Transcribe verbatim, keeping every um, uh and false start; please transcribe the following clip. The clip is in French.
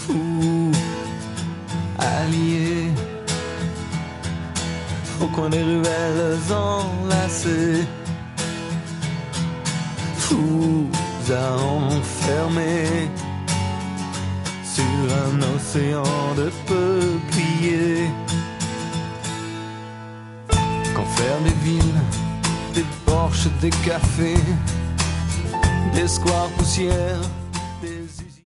fous alliés au coin des ruelles enlacées, fous à enfermer sur un océan de peupliers. Qu'en faire des villes, des porches, des cafés, des squares poussières,